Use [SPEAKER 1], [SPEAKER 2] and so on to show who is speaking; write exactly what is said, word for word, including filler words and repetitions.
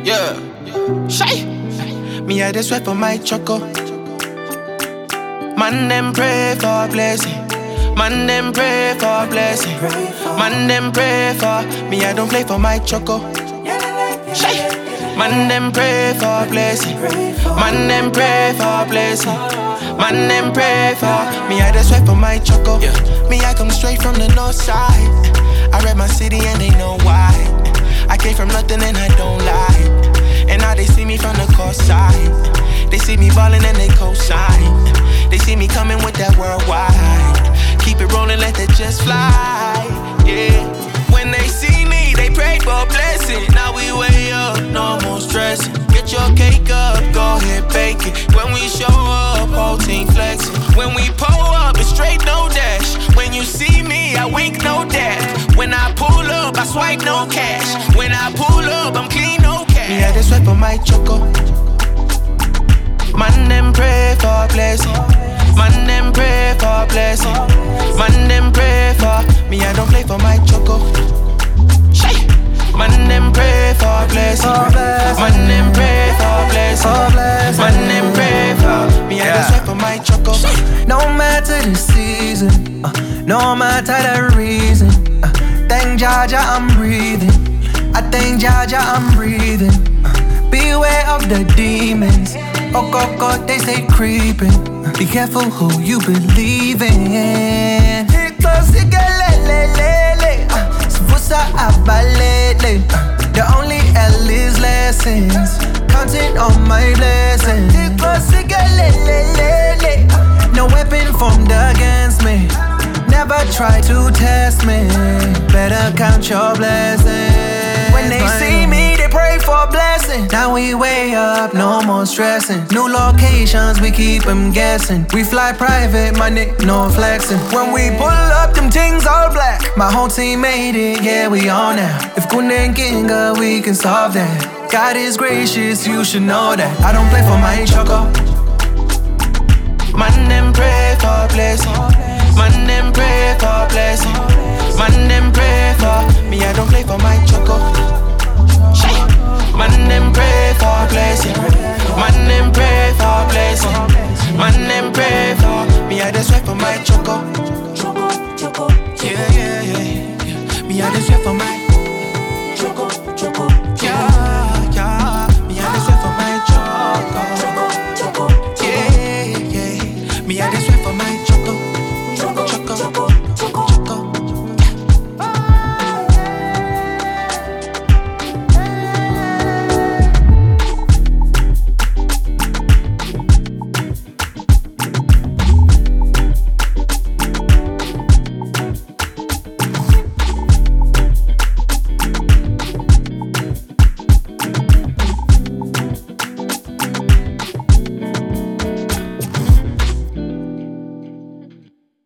[SPEAKER 1] Yeah. Shy. Me I just sweat for my choco. Man them pray for blessing. Man them pray for blessing. Man them pray for me. I don't play for my choco. Shy. Man them pray for blessing. Man them pray for blessing. Man them pray for me. I just sweat for my choco. Me I come straight from the north side. I rep my city and they know why. I came from nothing and I don't lie. And now they see me from the coast side. They see me ballin' and they co-sign. They see me coming with that worldwide. Keep it rolling, let that just fly. Yeah. When they see me, they pray for a blessing. Now we way up, no more stressing. Get your cake up, go ahead, bake it. When we show up, whole team flexing. When we pull up, it's straight, no dash. When you see me, I wink, no dash. When I pull up, I swipe, no cash. When I pull up, I'm clean, no cash. Me I just sweat for my choco. Man them pray for blessing. Man them pray for blessing. Man them pray for me. I don't play for my choco. Shy. Man them pray for blessing. Man them pray for blessing. Man them pray for me. I just sweat for my choco.
[SPEAKER 2] No matter the season, uh, no matter the reason. Uh, thank Jaja I'm breathing. I thank Jaja I'm breathing. Uh, beware of the demons. Oh God, God, they stay creeping. Uh, be careful who you believe in. The only L is lessons. Counting on my blessings. No weapon formed against me. Never try to test me. Better count your blessings. When they see me, they pray for blessing. Now we way up, no more stressing. New locations, we keep them guessing. We fly private, money, no flexing. When we pull up, them things all black. My whole team made it, yeah, we on now. If Kunden Kinga, we can solve that. God is gracious, you should know that. I don't play for my choco.
[SPEAKER 1] Man them pray for blessing. Man them pray for blessing. Man them pray for me. I don't play for my choco.